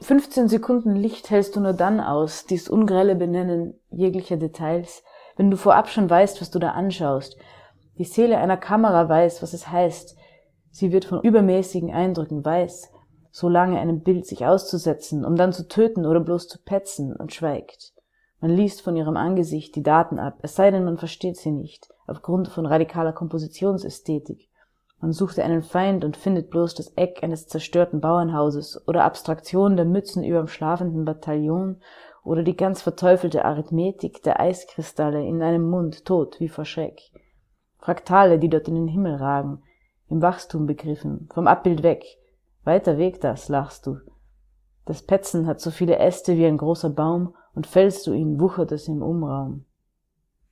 15 Sekunden Licht hältst du nur dann aus, dies ungrelle Benennen jeglicher Details, wenn du vorab schon weißt, was du da anschaust. Die Seele einer Kamera weiß, was es heißt. Sie wird von übermäßigen Eindrücken weiß, so lange einem Bild sich auszusetzen, um dann zu töten oder bloß zu petzen, und schweigt. Man liest von ihrem Angesicht die Daten ab, es sei denn, man versteht sie nicht, aufgrund von radikaler Kompositionsästhetik. Man suchte einen Feind und findet bloß das Eck eines zerstörten Bauernhauses oder Abstraktionen der Mützen überm schlafenden Bataillon oder die ganz verteufelte Arithmetik der Eiskristalle in einem Mund, tot wie vor Schreck. Fraktale, die dort in den Himmel ragen, im Wachstum begriffen, vom Abbild weg. Weiter Weg das, lachst du. Das Petzen hat so viele Äste wie ein großer Baum, und fällst du ihn, wuchert es im Umraum.